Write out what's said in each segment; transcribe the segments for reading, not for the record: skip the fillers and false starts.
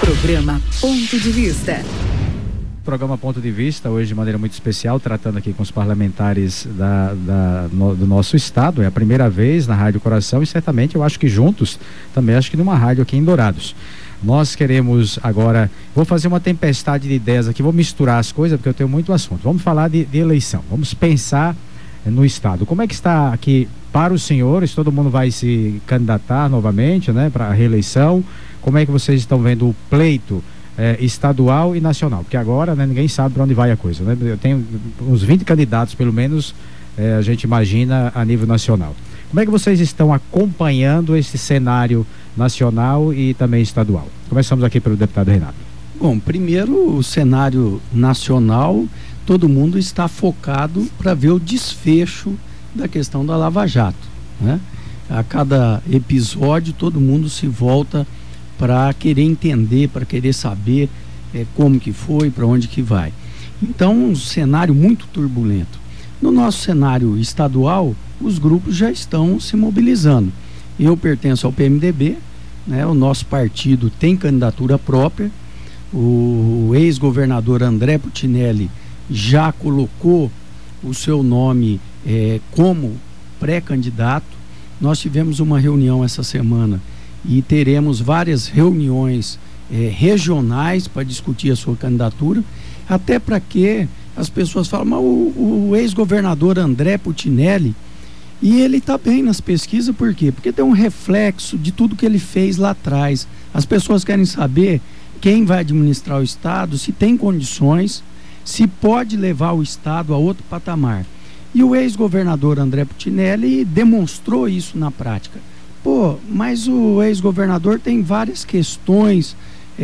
Programa Ponto de Vista. Programa Ponto de Vista, hoje de maneira muito especial, tratando aqui com os parlamentares do nosso estado. É a primeira vez na Rádio Coração e certamente eu acho que juntos, também acho que numa rádio aqui em Dourados. Nós queremos agora, vou fazer uma tempestade de ideias aqui, vou misturar as coisas porque eu tenho muito assunto. Vamos falar de eleição, vamos pensar no estado. Como é que está aqui para os senhores? Todo mundo vai se candidatar novamente, né, para a reeleição. Como é que vocês estão vendo o pleito estadual e nacional? Porque agora, né, ninguém sabe para onde vai a coisa, né? Eu tenho uns 20 candidatos, pelo menos, a gente imagina a nível nacional. Como é que vocês estão acompanhando esse cenário nacional e também estadual? Começamos aqui pelo deputado Renato. Bom, primeiro o cenário nacional, todo mundo está focado para ver o desfecho da questão da Lava Jato, né? A cada episódio todo mundo se volta para querer entender, para querer saber como que foi, para onde que vai. Então, um cenário muito turbulento. No nosso cenário estadual, os grupos já estão se mobilizando. Eu pertenço ao PMDB, né? O nosso partido tem candidatura própria. O ex-governador André Putinelli já colocou o seu nome como pré-candidato. Nós tivemos uma reunião essa semana e teremos várias reuniões regionais para discutir a sua candidatura, até para que as pessoas falam, mas o ex-governador André Putinelli, e ele está bem nas pesquisas, por quê? Porque tem um reflexo de tudo que ele fez lá atrás. As pessoas querem saber quem vai administrar o Estado, se tem condições, se pode levar o Estado a outro patamar. E o ex-governador André Putinelli demonstrou isso na prática. Pô, mas o ex-governador tem várias questões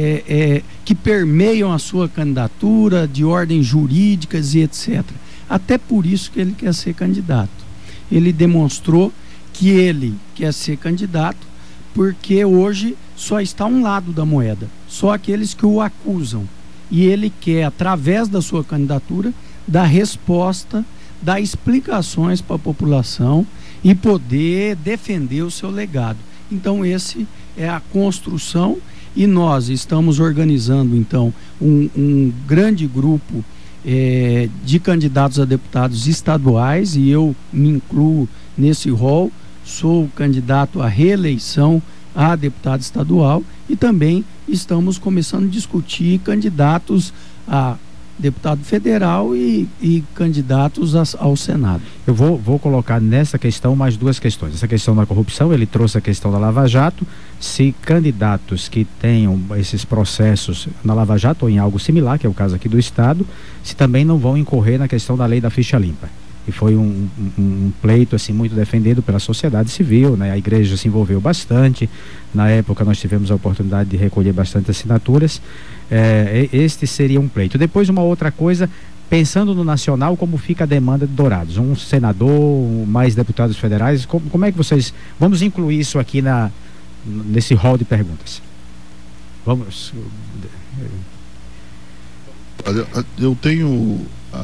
que permeiam a sua candidatura, de ordem jurídicas e etc. Até por isso que ele quer ser candidato. Ele demonstrou que ele quer ser candidato porque hoje só está um lado da moeda, só aqueles que o acusam. E ele quer, através da sua candidatura, dar resposta, dar explicações para a população e poder defender o seu legado. Então esse é a construção e nós estamos organizando então um grande grupo de candidatos a deputados estaduais e eu me incluo nesse rol, sou candidato à reeleição a deputado estadual e também estamos começando a discutir candidatos a deputado federal e candidatos ao Senado. Eu vou colocar nessa questão mais duas questões. Essa questão da corrupção, ele trouxe a questão da Lava Jato. Se candidatos que tenham esses processos na Lava Jato ou em algo similar, que é o caso aqui do Estado, se também não vão incorrer na questão da lei da ficha limpa. E foi um pleito assim muito defendido pela sociedade civil, né? A igreja se envolveu bastante. Na época nós tivemos a oportunidade de recolher bastante assinaturas. Este seria um pleito. Depois uma outra coisa, pensando no nacional, como fica a demanda de Dourados? Um senador, mais deputados federais, como é que vocês... Vamos incluir isso aqui nesse rol de perguntas. Vamos... Eu tenho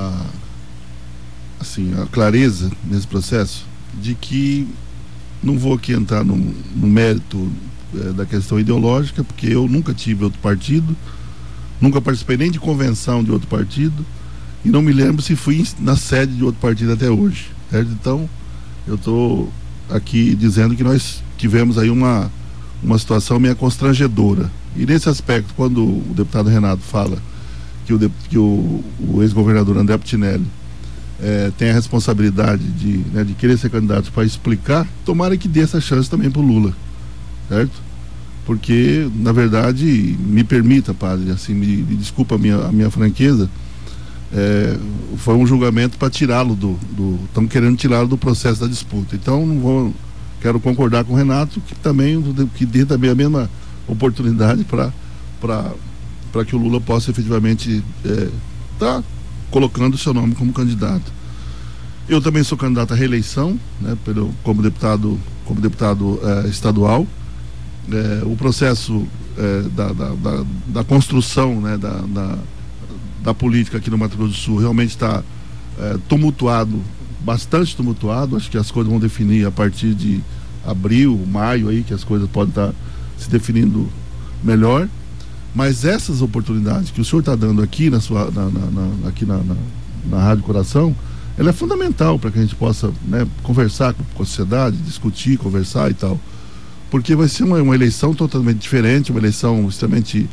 a clareza nesse processo de que não vou aqui entrar no mérito da questão ideológica, porque eu nunca tive outro partido, nunca participei nem de convenção de outro partido e não me lembro se fui na sede de outro partido até hoje, certo? Então eu estou aqui dizendo que nós tivemos aí uma situação meio constrangedora, e nesse aspecto, quando o deputado Renato fala que o ex-governador André Putinelli tem a responsabilidade de querer ser candidato para explicar, tomara que dê essa chance também para o Lula, certo? Porque, na verdade, me permita, padre, assim, me desculpa a minha franqueza, foi um julgamento para tirá-lo estão querendo tirá-lo do processo da disputa. Então, quero concordar com o Renato que dê também a mesma oportunidade para que o Lula possa efetivamente estar colocando o seu nome como candidato. Eu também sou candidato à reeleição, né, como deputado estadual. O processo da construção, né, da política aqui no Mato Grosso do Sul realmente está tumultuado, bastante tumultuado. Acho que as coisas vão definir a partir de abril, maio aí, que as coisas podem estar se definindo melhor. Mas essas oportunidades que o senhor está dando aqui aqui na Rádio Coração, ela é fundamental para que a gente possa, né, conversar com a sociedade, discutir, conversar e tal. Porque vai ser uma eleição totalmente diferente, uma eleição extremamente,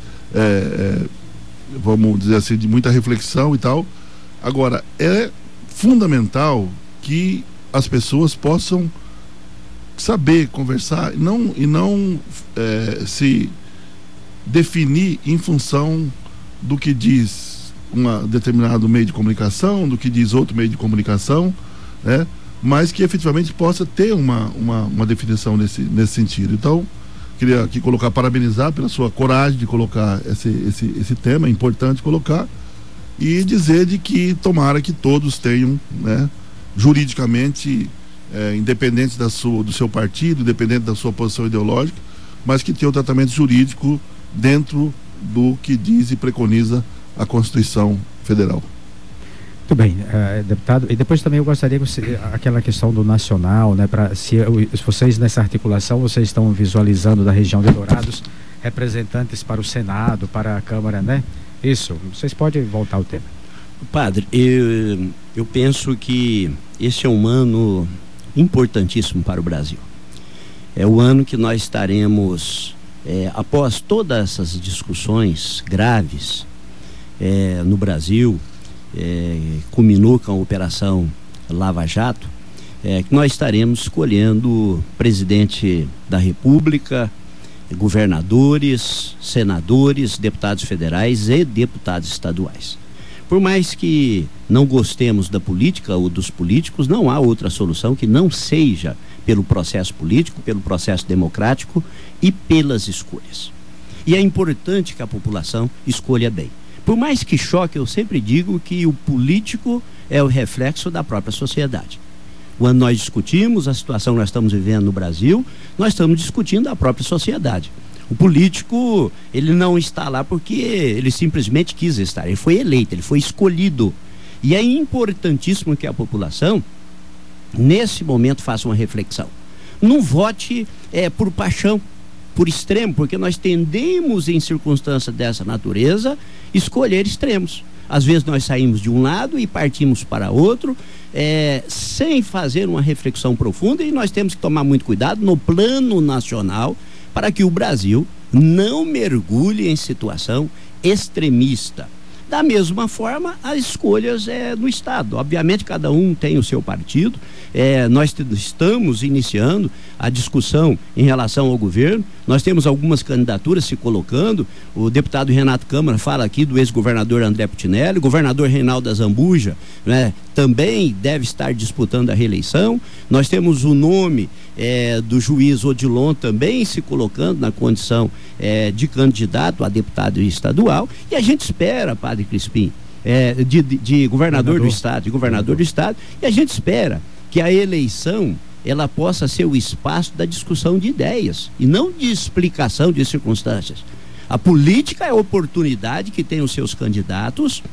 vamos dizer assim, de muita reflexão e tal. Agora, é fundamental que as pessoas possam saber conversar e não se definir em função do que diz um determinado meio de comunicação, do que diz outro meio de comunicação, né? Mas que efetivamente possa ter uma definição nesse sentido. Então, queria aqui parabenizar pela sua coragem de colocar esse tema, é importante colocar, e dizer de que tomara que todos tenham, né, juridicamente, independente do seu partido, independente da sua posição ideológica, mas que tenha o tratamento jurídico dentro do que diz e preconiza a Constituição Federal. Muito bem, deputado, e depois também eu gostaria que aquela questão do nacional, né, se vocês nessa articulação, vocês estão visualizando da região de Dourados representantes para o Senado, para a Câmara, né? Isso, vocês podem voltar ao tema. Padre, eu penso que esse é um ano importantíssimo para o Brasil. É o ano que nós estaremos, após todas essas discussões graves no Brasil, culminou com a Operação Lava Jato, que nós estaremos escolhendo presidente da República, governadores, senadores, deputados federais e deputados estaduais. Por mais que não gostemos da política ou dos políticos, não há outra solução que não seja pelo processo político, pelo processo democrático e pelas escolhas. E é importante que a população escolha bem. Por mais que choque, eu sempre digo que o político é o reflexo da própria sociedade. Quando nós discutimos a situação que nós estamos vivendo no Brasil, nós estamos discutindo a própria sociedade. O político, ele não está lá porque ele simplesmente quis estar, ele foi eleito, ele foi escolhido. E é importantíssimo que a população, nesse momento, faça uma reflexão. Não vote por paixão, por extremo, porque nós tendemos, em circunstâncias dessa natureza, escolher extremos. Às vezes nós saímos de um lado e partimos para outro, sem fazer uma reflexão profunda, e nós temos que tomar muito cuidado no plano nacional para que o Brasil não mergulhe em situação extremista. Da mesma forma, as escolhas no Estado. Obviamente, cada um tem o seu partido. Nós estamos iniciando a discussão em relação ao governo. Nós temos algumas candidaturas se colocando. O deputado Renato Câmara fala aqui do ex-governador André Putinelli. O governador Reinaldo Azambuja, né, também deve estar disputando a reeleição. Nós temos o nome do juiz Odilon também se colocando na condição de candidato a deputado estadual. E a gente espera, Padre Crispim, de governador do Estado, e a gente espera que a eleição ela possa ser o espaço da discussão de ideias e não de explicação de circunstâncias. A política é a oportunidade que tem os seus candidatos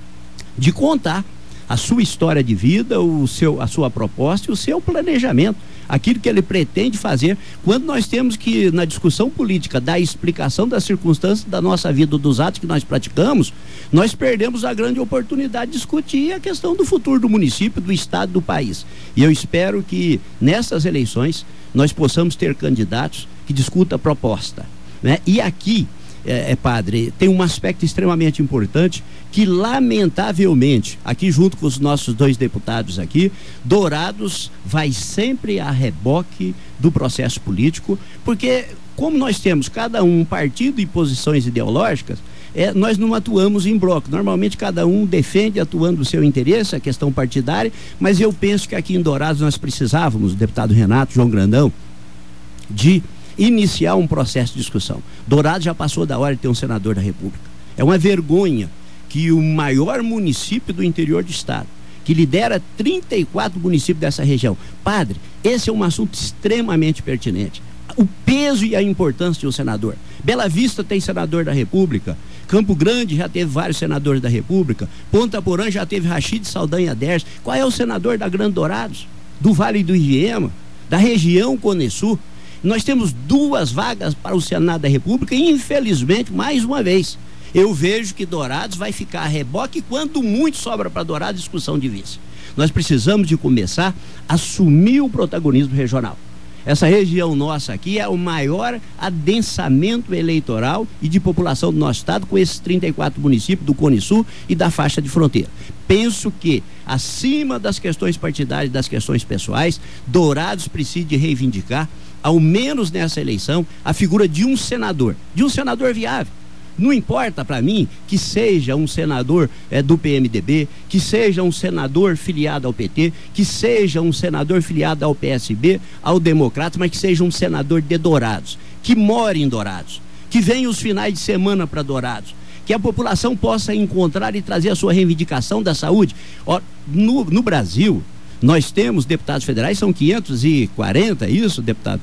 de contar a sua história de vida, a sua proposta e o seu planejamento, aquilo que ele pretende fazer. Quando nós temos que, na discussão política, dar explicação das circunstâncias da nossa vida, dos atos que nós praticamos, nós perdemos a grande oportunidade de discutir a questão do futuro do município, do estado, do país. E eu espero que nessas eleições nós possamos ter candidatos que discutam a proposta, né? E aqui, padre, tem um aspecto extremamente importante que, lamentavelmente, aqui junto com os nossos dois deputados aqui, Dourados vai sempre a reboque do processo político, porque como nós temos cada um partido e posições ideológicas, nós não atuamos em bloco. Normalmente cada um defende atuando o seu interesse, a questão partidária, mas eu penso que aqui em Dourados nós precisávamos, deputado Renato, João Grandão, de iniciar um processo de discussão. Dourados já passou da hora de ter um senador da República. É uma vergonha que o maior município do interior do estado, que lidera 34 municípios dessa região. Padre, esse é um assunto extremamente pertinente. O peso e a importância de um senador. Bela Vista tem senador da República, Campo Grande já teve vários senadores da República, Ponta Porã já teve Rachid Saldanha Dersi. Qual é o senador da Grande Dourados? Do Vale do Igiema, da região Cone Sul? Nós temos 2 vagas para o Senado da República e, infelizmente, mais uma vez, eu vejo que Dourados vai ficar a reboque, quando muito sobra para Dourados discussão de vice. Nós precisamos de começar a assumir o protagonismo regional. Essa região nossa aqui é o maior adensamento eleitoral e de população do nosso estado, com esses 34 municípios do Cone Sul e da faixa de fronteira. Penso que, acima das questões partidárias e das questões pessoais, Dourados precisa de reivindicar, ao menos nessa eleição, a figura de um senador viável. Não importa para mim que seja um senador do PMDB, que seja um senador filiado ao PT, que seja um senador filiado ao PSB, ao Democrata, mas que seja um senador de Dourados, que mora em Dourados, que venha os finais de semana para Dourados, que a população possa encontrar e trazer a sua reivindicação da saúde. No Brasil, nós temos deputados federais, são 540, isso, deputado?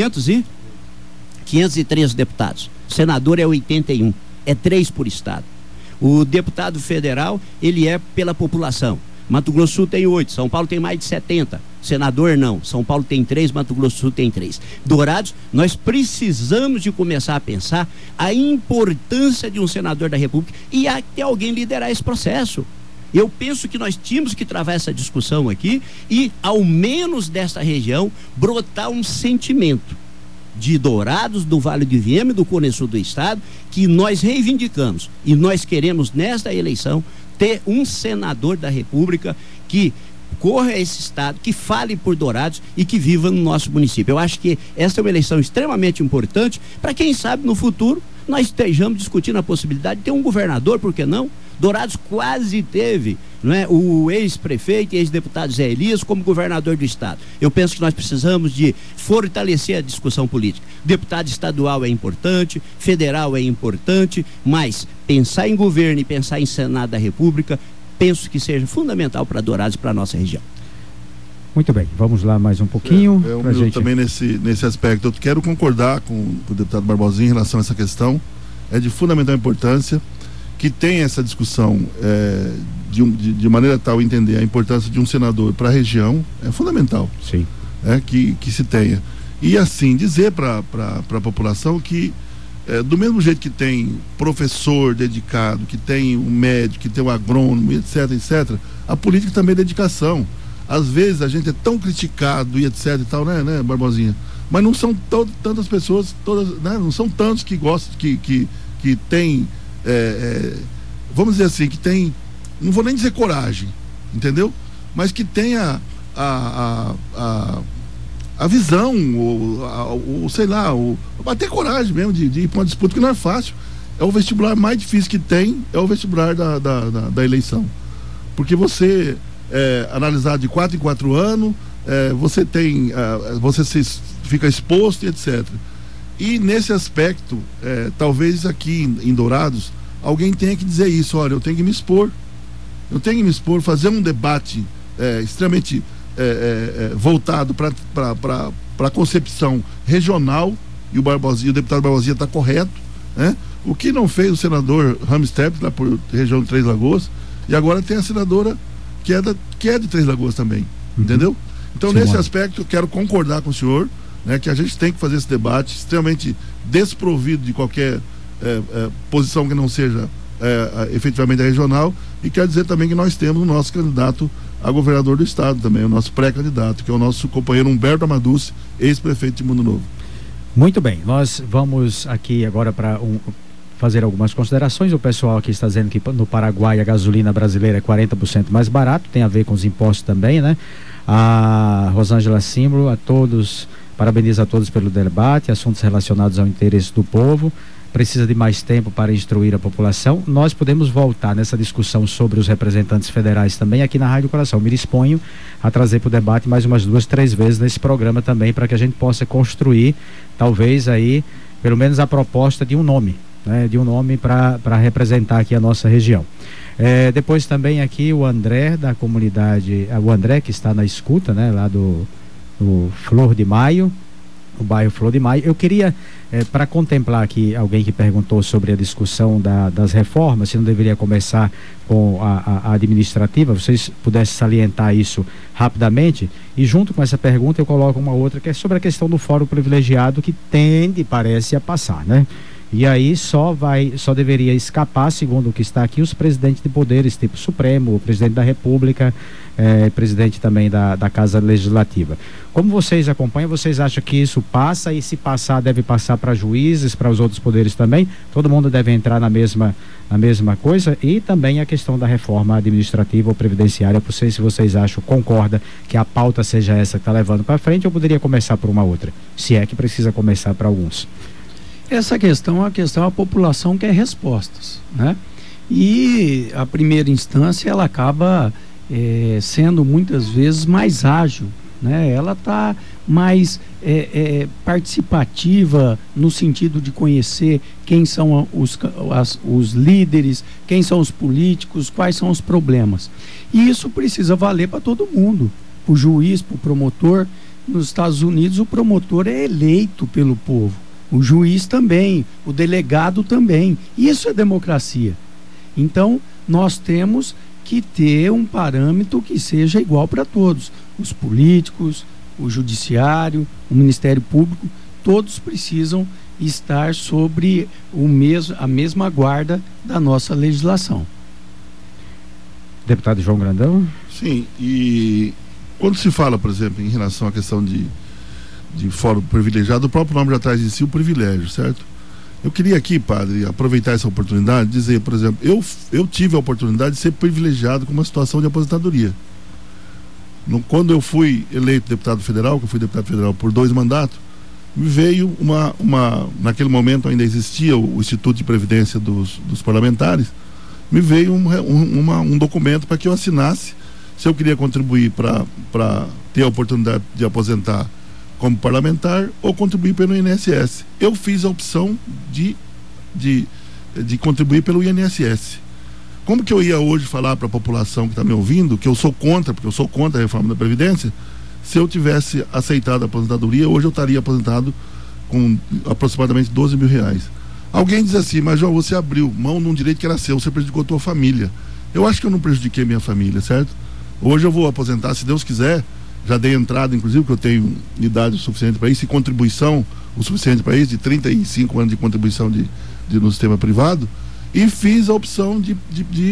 513 deputados. O senador é 81, é 3 por estado. O deputado federal, ele é pela população. Mato Grosso do Sul tem 8, São Paulo tem mais de 70. Senador não, São Paulo tem 3, Mato Grosso do Sul tem 3. Dourados, nós precisamos de começar a pensar a importância de um senador da República e até alguém liderar esse processo. Eu penso que nós tínhamos que travar essa discussão aqui e, ao menos desta região, brotar um sentimento de Dourados, do Vale do Viema e do Cone Sul do estado, que nós reivindicamos e nós queremos nesta eleição ter um senador da República que corra esse estado, que fale por Dourados e que viva no nosso município. Eu acho que essa é uma eleição extremamente importante para quem sabe no futuro nós estejamos discutindo a possibilidade de ter um governador, por que não? Dourados quase teve, não é, o ex-prefeito e ex-deputado Zé Elias como governador do estado. Eu penso que nós precisamos de fortalecer a discussão política. Deputado estadual é importante, federal é importante, mas pensar em governo e pensar em Senado da República, penso que seja fundamental para Dourados e para a nossa região. Muito bem, vamos lá mais um pouquinho. Eu também nesse aspecto, eu quero concordar com o deputado Barbosinha em relação a essa questão. É de fundamental importância que tenha essa discussão de maneira tal entender a importância de um senador para a região, é fundamental. Sim. Que se tenha. E assim, dizer para a população que do mesmo jeito que tem professor dedicado, que tem um médico, que tem um agrônomo, etc, a política também é dedicação. Às vezes a gente é tão criticado e etc e tal, né, Barbosinha? Mas não são tantas pessoas, né, não são tantos que gostam, que tem, vamos dizer assim, que tem, não vou nem dizer coragem, entendeu? Mas que tem a visão, ou sei lá, ter coragem mesmo de ir para uma disputa que não é fácil. É o vestibular mais difícil que tem, é o vestibular da eleição. Porque você analisar de 4 em 4 anos, você fica exposto e etc. E nesse aspecto, talvez aqui em Dourados, alguém tenha que dizer isso: olha, eu tenho que me expor, fazer um debate extremamente voltado para a concepção regional, e o deputado Barbosinha está correto, né? O que não fez o senador Ramstep, lá por região de Três Lagoas, e agora tem a senadora que é de Três Lagoas também, entendeu? Então, nesse aspecto, eu quero concordar com o senhor, né, que a gente tem que fazer esse debate extremamente desprovido de qualquer posição que não seja efetivamente regional, e quero dizer também que nós temos o nosso candidato a governador do estado também, o nosso pré-candidato, que é o nosso companheiro Humberto Amaduce, ex-prefeito de Mundo Novo. Muito bem, nós vamos aqui agora para fazer algumas considerações. O pessoal aqui está dizendo que no Paraguai a gasolina brasileira é 40% mais barato, tem a ver com os impostos também, né? A Rosângela Simbro, parabeniza a todos pelo debate, assuntos relacionados ao interesse do povo, precisa de mais tempo para instruir a população. Nós podemos voltar nessa discussão sobre os representantes federais também aqui na Rádio Coração. Me disponho a trazer para o debate mais umas 2, 3 vezes nesse programa também, para que a gente possa construir, talvez aí, pelo menos a proposta de um nome, né, para representar aqui a nossa região. Depois também aqui o André da comunidade, o André que está na escuta, né, lá do Flor de Maio, o bairro Flor de Maio. Eu queria, para contemplar aqui alguém que perguntou sobre a discussão das reformas, se não deveria começar com a administrativa, vocês pudessem salientar isso rapidamente, e junto com essa pergunta eu coloco uma outra que é sobre a questão do fórum privilegiado, que parece a passar, né? E aí só deveria escapar, segundo o que está aqui, os presidentes de poderes, tipo Supremo, o presidente da República, presidente também da Casa Legislativa. Como vocês acompanham, vocês acham que isso passa, e se passar, deve passar para juízes, para os outros poderes também? Todo mundo deve entrar na mesma coisa? E também a questão da reforma administrativa ou previdenciária, não sei se vocês acham, concorda que a pauta seja essa que está levando para frente, ou poderia começar por uma outra, se é que precisa começar para alguns? Essa questão é uma questão, a população quer respostas, né? E a primeira instância ela acaba sendo muitas vezes mais ágil, né? Ela está mais participativa no sentido de conhecer quem são os líderes, quem são os políticos, quais são os problemas. E isso precisa valer para todo mundo, para o juiz, para o promotor. Nos Estados Unidos o promotor é eleito pelo povo. O juiz também, o delegado também. Isso é democracia. Então, nós temos que ter um parâmetro que seja igual para todos. Os políticos, o judiciário, o Ministério Público, todos precisam estar sobre a mesma guarda da nossa legislação. Deputado João Grandão? Sim, e quando se fala, por exemplo, em relação à questão de fórum privilegiado, o próprio nome já traz em si o privilégio, certo? Eu queria aqui, padre, aproveitar essa oportunidade, dizer, por exemplo, eu tive a oportunidade de ser privilegiado com uma situação de aposentadoria. Quando eu fui eleito deputado federal, que eu fui deputado federal por 2 mandatos, me veio naquele momento ainda existia o Instituto de Previdência dos Parlamentares, me veio um documento para que eu assinasse se eu queria contribuir para ter a oportunidade de aposentar como parlamentar ou contribuir pelo INSS. Eu fiz a opção de contribuir pelo INSS. Como que eu ia hoje falar para a população que está me ouvindo que eu sou contra, porque eu sou contra a reforma da Previdência? Se eu tivesse aceitado a aposentadoria, hoje eu estaria aposentado com aproximadamente R$12 mil. Alguém diz assim, mas João, você abriu mão de um direito que era seu, você prejudicou a tua família. Eu acho que eu não prejudiquei minha família, certo? Hoje eu vou aposentar, se Deus quiser. Já dei entrada, inclusive, porque eu tenho idade suficiente para isso, e contribuição o suficiente para isso, de 35 anos de contribuição no sistema privado, e fiz a opção de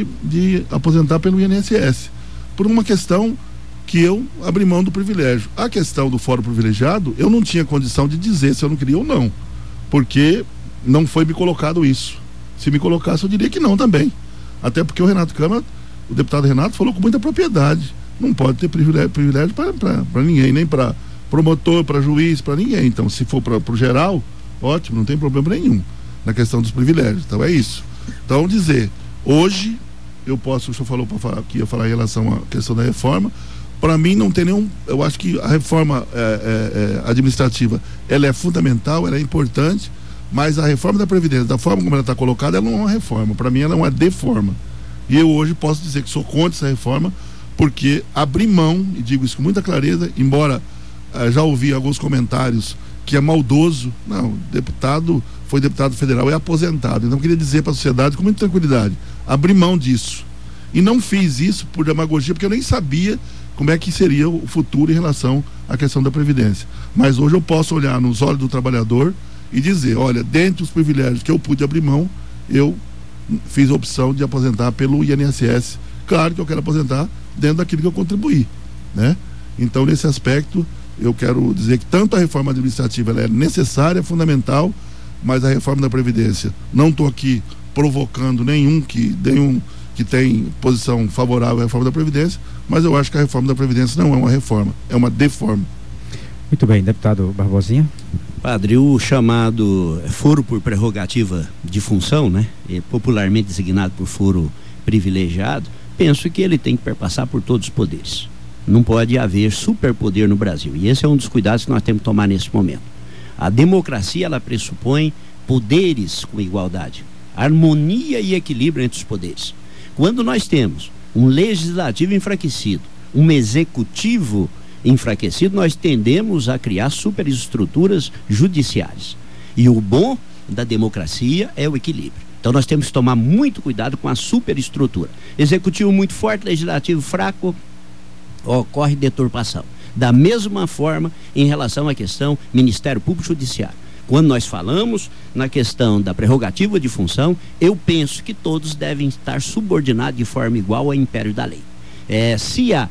aposentar pelo INSS, por uma questão que eu abri mão do privilégio. A questão do fórum privilegiado, eu não tinha condição de dizer se eu não queria ou não, porque não foi me colocado isso. Se me colocasse, eu diria que não também. Até porque o deputado Renato falou com muita propriedade. Não pode ter privilégio para ninguém, nem para promotor, para juiz, para ninguém. Então, se for para o geral, ótimo, não tem problema nenhum na questão dos privilégios. Então, é isso. Então, dizer, hoje, o senhor falou que ia falar em relação à questão da reforma, para mim não tem nenhum, eu acho que a reforma administrativa, ela é fundamental, ela é importante, mas a reforma da Previdência, da forma como ela está colocada, ela não é uma reforma, para mim ela é uma deforma. E eu hoje posso dizer que sou contra essa reforma, porque abri mão, e digo isso com muita clareza, embora já ouvi alguns comentários que é maldoso. Não, foi deputado federal, é aposentado. Então eu queria dizer para a sociedade com muita tranquilidade, abri mão disso. E não fiz isso por demagogia, porque eu nem sabia como é que seria o futuro em relação à questão da Previdência. Mas hoje eu posso olhar nos olhos do trabalhador e dizer, olha, dentre os privilégios que eu pude abrir mão, eu fiz a opção de aposentar pelo INSS. Claro que eu quero aposentar dentro daquilo que eu contribuí, né? Então, nesse aspecto, eu quero dizer que tanto a reforma administrativa ela é necessária, fundamental, mas a reforma da Previdência, não estou aqui provocando nenhum que tem posição favorável à reforma da Previdência, mas eu acho que a reforma da Previdência não é uma reforma, é uma deforma. Muito bem, deputado Barbosinha. Padre, o chamado foro por prerrogativa de função, né? Popularmente designado por foro privilegiado, penso que ele tem que perpassar por todos os poderes. Não pode haver superpoder no Brasil. E esse é um dos cuidados que nós temos que tomar nesse momento. A democracia, ela pressupõe poderes com igualdade, harmonia e equilíbrio entre os poderes. Quando nós temos um legislativo enfraquecido, um executivo enfraquecido, nós tendemos a criar superestruturas judiciárias. E o bom da democracia é o equilíbrio. Então nós temos que tomar muito cuidado com a superestrutura. Executivo muito forte, legislativo fraco, ocorre deturpação. Da mesma forma em relação à questão Ministério Público Judiciário. Quando nós falamos na questão da prerrogativa de função, eu penso que todos devem estar subordinados de forma igual ao império da lei. Se há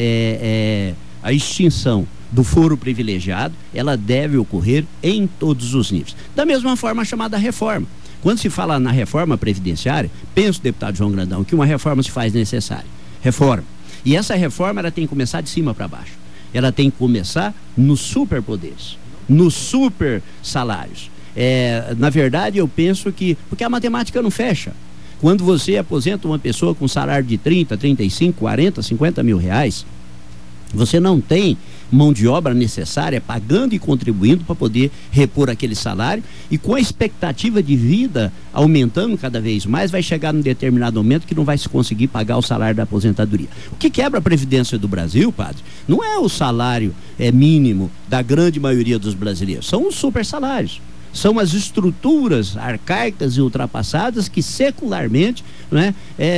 a extinção do foro privilegiado, ela deve ocorrer em todos os níveis. Da mesma forma a chamada reforma. Quando se fala na reforma previdenciária, penso, deputado João Grandão, que uma reforma se faz necessária. Reforma. E essa reforma ela tem que começar de cima para baixo. Ela tem que começar nos superpoderes, nos super salários. Na verdade, eu penso que... Porque a matemática não fecha. Quando você aposenta uma pessoa com salário de 30, 35, 40, 50 mil reais, você não tem mão de obra necessária pagando e contribuindo para poder repor aquele salário, e com a expectativa de vida aumentando cada vez mais, vai chegar num determinado momento que não vai se conseguir pagar o salário da aposentadoria. O que quebra a Previdência do Brasil, padre, não é o salário mínimo da grande maioria dos brasileiros, são os super salários. São as estruturas arcaicas e ultrapassadas que secularmente, né,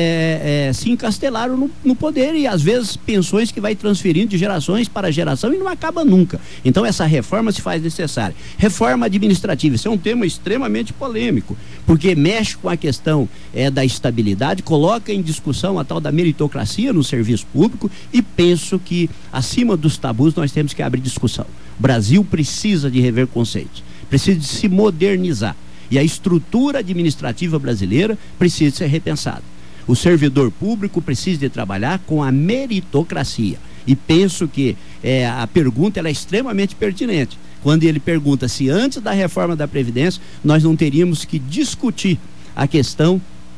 se encastelaram no poder, e às vezes pensões que vai transferindo de gerações para geração e não acaba nunca. Então essa reforma se faz necessária. Reforma administrativa, isso é um tema extremamente polêmico, porque mexe com a questão da estabilidade, coloca em discussão a tal da meritocracia no serviço público, e penso que acima dos tabus nós temos que abrir discussão. O Brasil precisa de rever conceitos, precisa de se modernizar, e a estrutura administrativa brasileira precisa ser repensada. O servidor público precisa de trabalhar com a meritocracia, e penso que a pergunta ela é extremamente pertinente, quando ele pergunta se antes da reforma da Previdência nós não teríamos que discutir a questão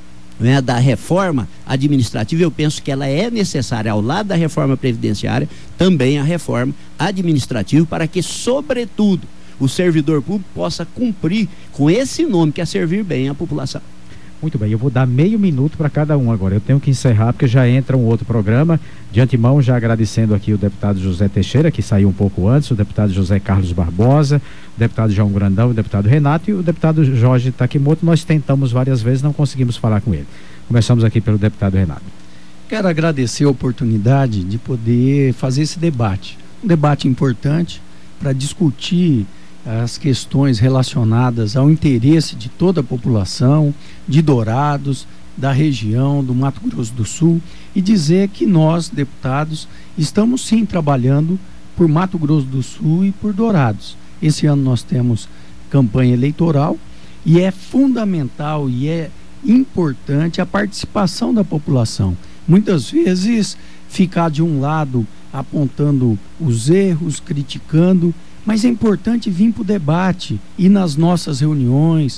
da reforma administrativa. Eu penso que ela é necessária ao lado da reforma previdenciária, também a reforma administrativa, para que, sobretudo, o servidor público possa cumprir com esse nome, que é servir bem a população. Muito bem, eu vou dar meio minuto para cada um agora. Eu tenho que encerrar porque já entra um outro programa. De antemão, já agradecendo aqui o deputado José Teixeira, que saiu um pouco antes, o deputado José Carlos Barbosa, o deputado João Grandão, o deputado Renato e o deputado Jorge Takimoto. Nós tentamos várias vezes, não conseguimos falar com ele. Começamos aqui pelo deputado Renato. Quero agradecer a oportunidade de poder fazer esse debate. Um debate importante para discutir as questões relacionadas ao interesse de toda a população, de Dourados, da região do Mato Grosso do Sul, e dizer que nós, deputados, estamos sim trabalhando por Mato Grosso do Sul e por Dourados. Esse ano nós temos campanha eleitoral e é fundamental e é importante a participação da população. Muitas vezes ficar de um lado apontando os erros, criticando, mas é importante vir para o debate e nas nossas reuniões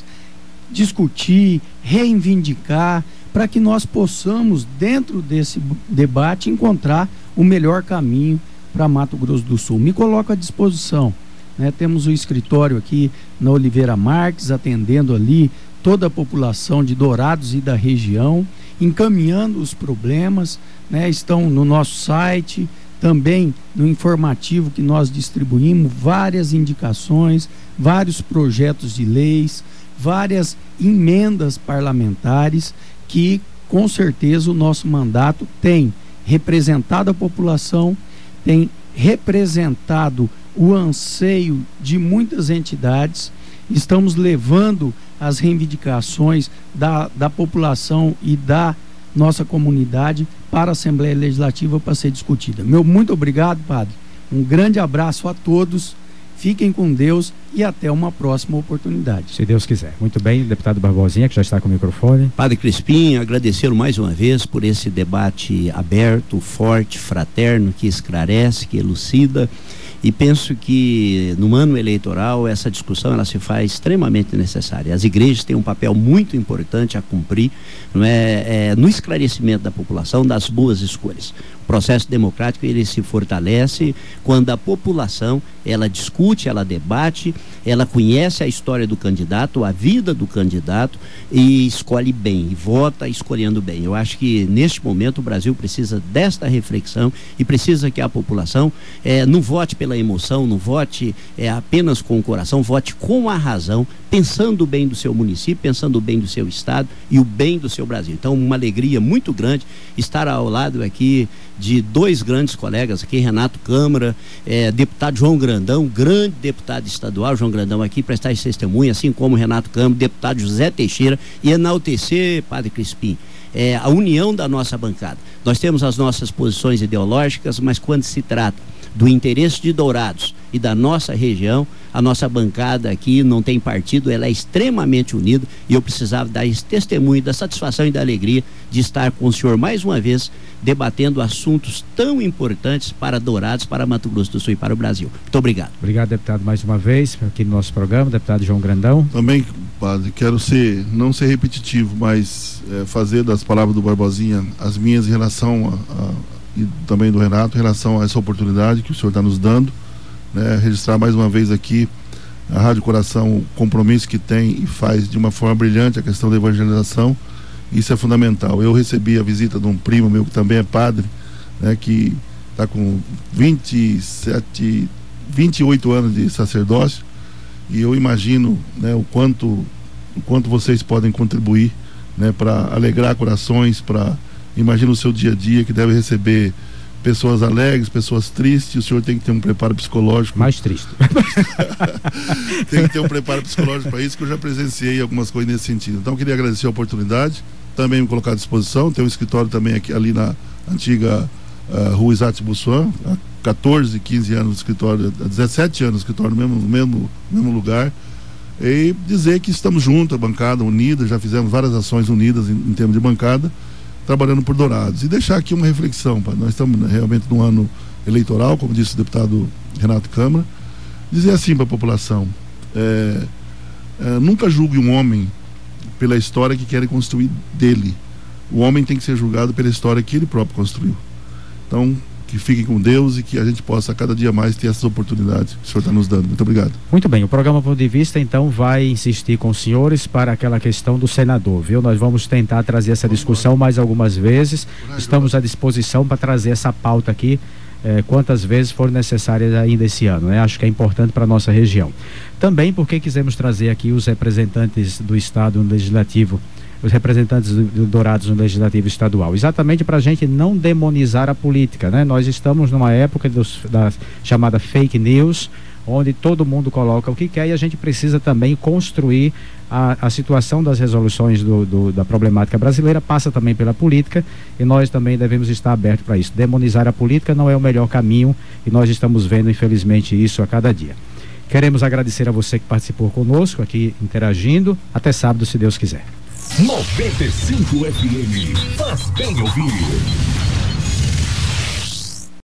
discutir, reivindicar, para que nós possamos, dentro desse debate, encontrar o melhor caminho para Mato Grosso do Sul. Me coloco à disposição, né? Temos o escritório aqui na Oliveira Marques, atendendo ali toda a população de Dourados e da região, encaminhando os problemas, né? Estão no nosso site, também no informativo que nós distribuímos, várias indicações, vários projetos de leis, várias emendas parlamentares que, com certeza, o nosso mandato tem representado a população, tem representado o anseio de muitas entidades. Estamos levando as reivindicações da população e da nossa comunidade para a Assembleia Legislativa para ser discutida. Meu muito obrigado, padre. Um grande abraço a todos. Fiquem com Deus e até uma próxima oportunidade. Se Deus quiser. Muito bem, deputado Barbosinha, que já está com o microfone. Padre Crispim, agradecê-lo mais uma vez por esse debate aberto, forte, fraterno, que esclarece, que elucida. E penso que no ano eleitoral essa discussão ela se faz extremamente necessária. As igrejas têm um papel muito importante a cumprir, não é, no esclarecimento da população das boas escolhas. processo democrático ele se fortalece quando a população ela discute, ela debate, ela conhece a história do candidato, a vida do candidato e escolhe bem, e vota escolhendo bem. Eu acho que neste momento o Brasil precisa desta reflexão e precisa que a população não vote pela emoção, não vote apenas com o coração, vote com a razão, pensando o bem do seu município, pensando o bem do seu estado e o bem do seu Brasil. Então, uma alegria muito grande estar ao lado aqui de dois grandes colegas aqui, Renato Câmara, deputado João Grandão, grande deputado estadual, João Grandão aqui para estar em testemunha, assim como Renato Câmara, deputado José Teixeira, e enaltecer, Padre Crispim, a união da nossa bancada. Nós temos as nossas posições ideológicas, mas quando se trata do interesse de Dourados e da nossa região, a nossa bancada aqui não tem partido, ela é extremamente unida, e eu precisava dar esse testemunho da satisfação e da alegria de estar com o senhor mais uma vez debatendo assuntos tão importantes para Dourados, para Mato Grosso do Sul e para o Brasil. Muito obrigado. Obrigado, deputado, mais uma vez aqui no nosso programa, deputado João Grandão. Também, padre, quero não ser repetitivo, mas fazer das palavras do Barbosinha as minhas em relação e também do Renato, em relação a essa oportunidade que o senhor está nos dando, né? Registrar mais uma vez aqui a Rádio Coração, o compromisso que tem e faz de uma forma brilhante a questão da evangelização. Isso é fundamental. Eu recebi a visita de um primo meu que também é padre, né, que está com 28 anos de sacerdócio, e eu imagino, né, o quanto vocês podem contribuir, né, para alegrar corações, imagina o seu dia a dia, que deve receber pessoas alegres, pessoas tristes. O senhor tem que ter um preparo psicológico. Mais triste. Tem que ter um preparo psicológico para isso, que eu já presenciei algumas coisas nesse sentido. Então, eu queria agradecer a oportunidade, também me colocar à disposição. Tem um escritório também aqui, ali na antiga Rua Isaac Bussuan, há 14, 15 anos no escritório, há 17 anos no escritório, no mesmo lugar. E dizer que estamos juntos, a bancada unida, já fizemos várias ações unidas em termos de bancada, trabalhando por Dourados. E deixar aqui uma reflexão, nós estamos realmente num ano eleitoral, como disse o deputado Renato Câmara, dizer assim para a população: nunca julgue um homem pela história que querem construir dele. O homem tem que ser julgado pela história que ele próprio construiu. Então, que fiquem com Deus e que a gente possa cada dia mais ter essas oportunidades que o senhor está nos dando. Muito obrigado. Muito bem, o programa Ponto de Vista então vai insistir com os senhores para aquela questão do senador, viu? Nós vamos tentar trazer essa discussão mais algumas vezes. Estamos à disposição para trazer essa pauta aqui quantas vezes for necessárias ainda esse ano, né? Acho que é importante para a nossa região. Também porque quisemos trazer aqui os representantes do Estado no Legislativo, os representantes do Dourados no Legislativo Estadual, exatamente para a gente não demonizar a política, né? Nós estamos numa época da chamada fake news, onde todo mundo coloca o que quer, e a gente precisa também construir a situação das resoluções da problemática brasileira, passa também pela política, e nós também devemos estar abertos para isso. Demonizar a política não é o melhor caminho, e nós estamos vendo infelizmente isso a cada dia. Queremos agradecer a você que participou conosco aqui interagindo. Até sábado, se Deus quiser. 95 FM, faz bem ouvir.